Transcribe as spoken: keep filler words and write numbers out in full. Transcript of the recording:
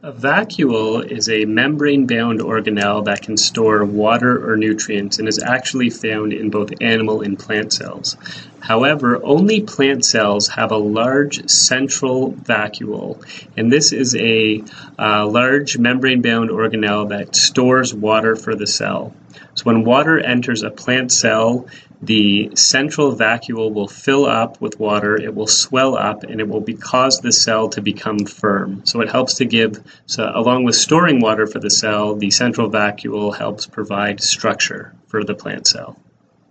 A vacuole is a membrane-bound organelle that can store water or nutrients and is actually found in both animal and plant cells. However, only plant cells have a large central vacuole, and this is a uh, large membrane-bound organelle that stores water for the cell. So when water enters a plant cell, the central vacuole will fill up with water, it will swell up, and it will be, cause the cell to become firm. So it helps to give, so along with storing water for the cell, the central vacuole helps provide structure for the plant cell.